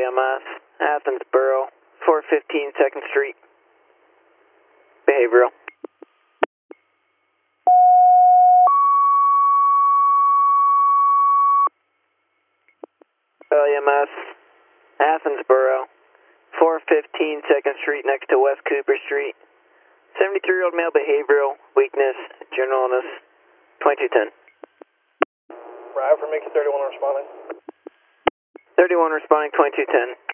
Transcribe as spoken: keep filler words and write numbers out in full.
M S, Athens Borough, four fifteen second Street. Behavioral. L E M S, Athens Borough, four fifteen second Street next to West Cooper Street. seventy-three-year-old male behavioral, weakness, general illness, twenty-two ten. Right, for Mickey thirty-one responding. thirty-one responding, twenty-two ten.